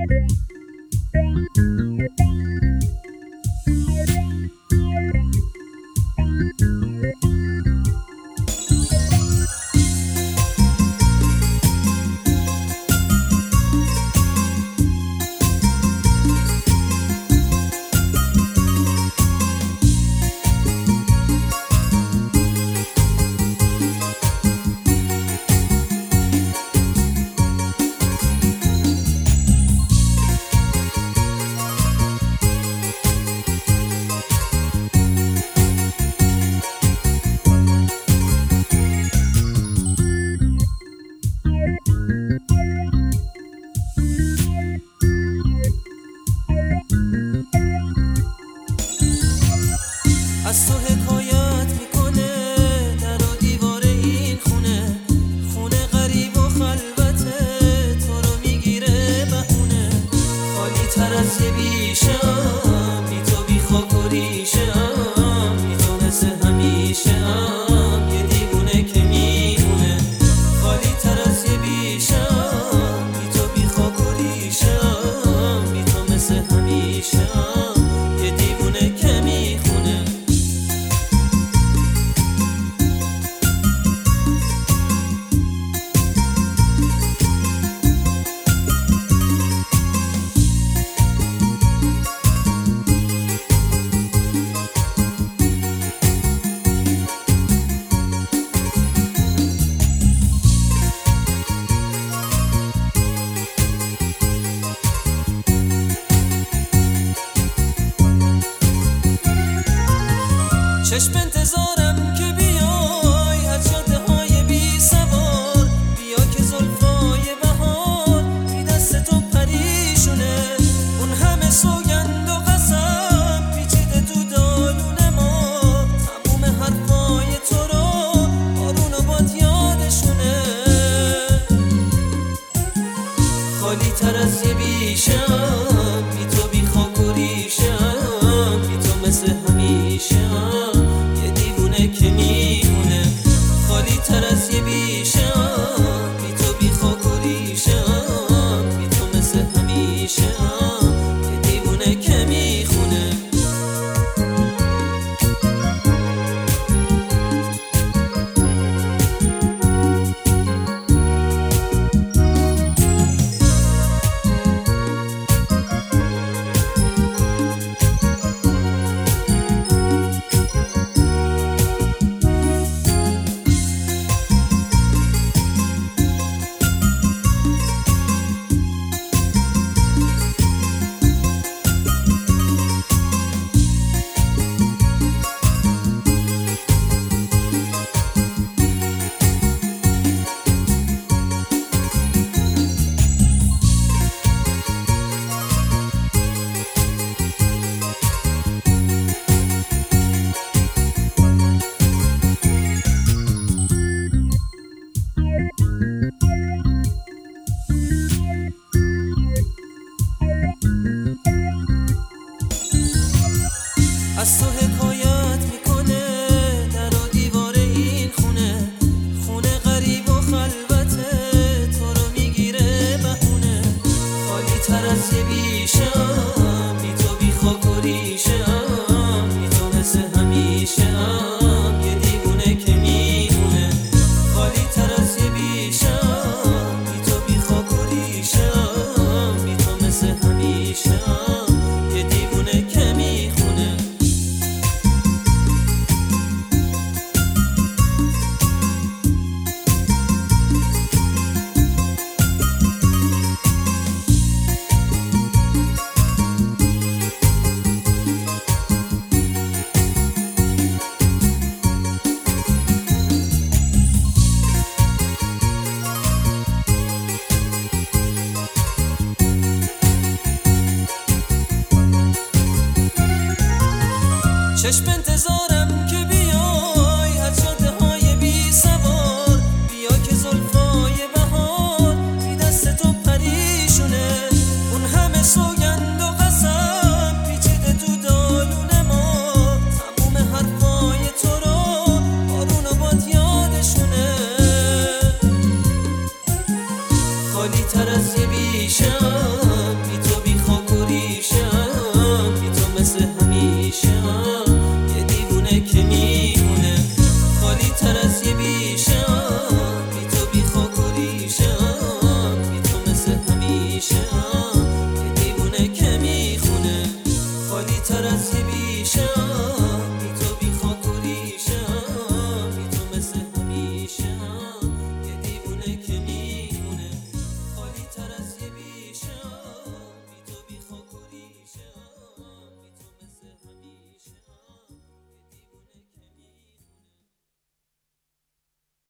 از تو حکایت میکنه در و دیوار این خونه، خونه غریب و خلوته، تو رو میگیره بهونه. خالی تر از یه بیشم، بی تو بی خاک و ریشم، بی تو مثل همیشم، یه دیوونه که میمونه. خالی تر از یه بیشم، بی تو بی خاک و ریشم، بی تو مثل همیشم، یه دیوونه که میخونه. چشم انتظارم که بیای از جاده های بی سوار، بیا که زلفای بهار بی دست تو پریشونه. اون همه سوگند و قسم پیچیده تو دالون ما، تموم حرفای تو رو بارون و باد یادشونه. خالی تر از یه بیشم، بی تو بی خاک و ریشم، بی تو مثل همیشم، که میمونه. خالی تر از یه بیشم، بی تو بی خاک و ریشم، بی تو مثل همیشم، یه دیوونه که میخونه. از تو حکایت میکنه در و دیوار این خونه، خونه غریب و خلوته، تو رو میگیره بهونه. خالی تر از یه بیشم، بی تو بی خاک و ریشم، بی تو مثل همیشم، یه دیوونه که میمونه. خالی تر از یه بیشم، بی تو بی خاک و ریشم، بی تو مثل همیشم، یه دیوونه که میخونه. چشم انتظارم که بیای از جاده های بی سوار، بیا که زلفای بهار بی دست تو پریشونه. اون همه سوگند و قسم پیچیده تو دالون ما، تموم حرفای تو رو بارون و باد یادشونه. خالی تر از یه بیشم، خبر از یه بیشه